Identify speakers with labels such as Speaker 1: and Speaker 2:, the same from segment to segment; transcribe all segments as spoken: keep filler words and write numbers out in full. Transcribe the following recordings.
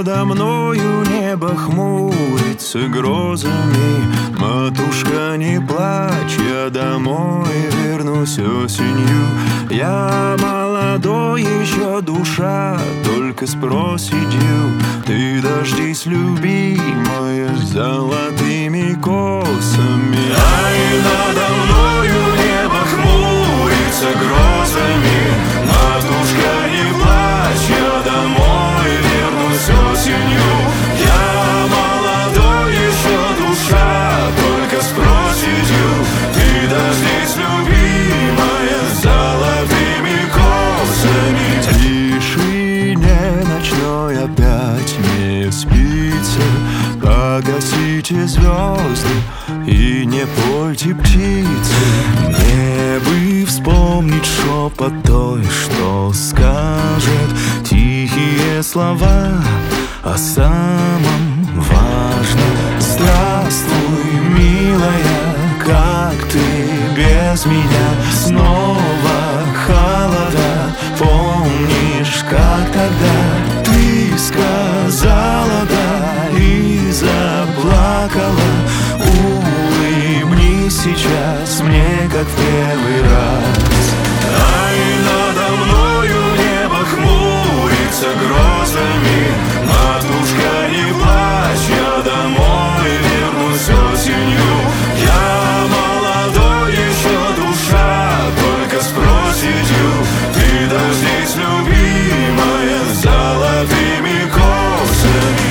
Speaker 1: надо мною небо хмурится грозами. Матушка, не плачь, я домой вернусь осенью. Я молодой еще, душа только спросидью. Ты дождись, любимая, с золотыми косами. Ай, надо мною небо хмурится грозами. Матушка, не плачь, я домой вернусь осенью. Я молодой еще, душа только спросидью. Ты дождись, любимая, с золотыми косами. Тишине ночной опять не спится. Погасите звезды и не пойте птицы.
Speaker 2: Мне бы вспомнить шепот той, что скажет тихие слова о самом важном. Здравствуй, милая, как ты без меня? Снова холода, помнишь, как тогда ты сказала да и заплакала? Улыбнись сейчас мне, как в первый раз.
Speaker 1: Ай, надо мною небо хмурится грозами. Матушка, не плачь, я домой вернусь осенью. Я молодой еще, душа только спросидью. Ты дождись, любимая, с золотыми косами.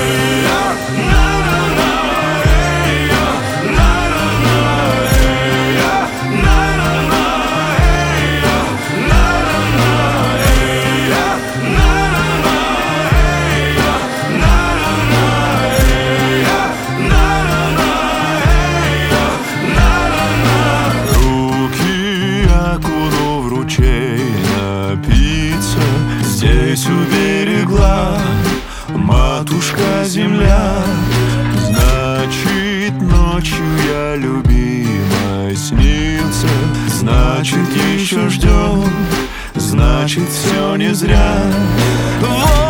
Speaker 1: Здесь уберегла матушка земля. Значит, ночью я любимой снился. Значит, еще ждем, значит, все не зря. Вот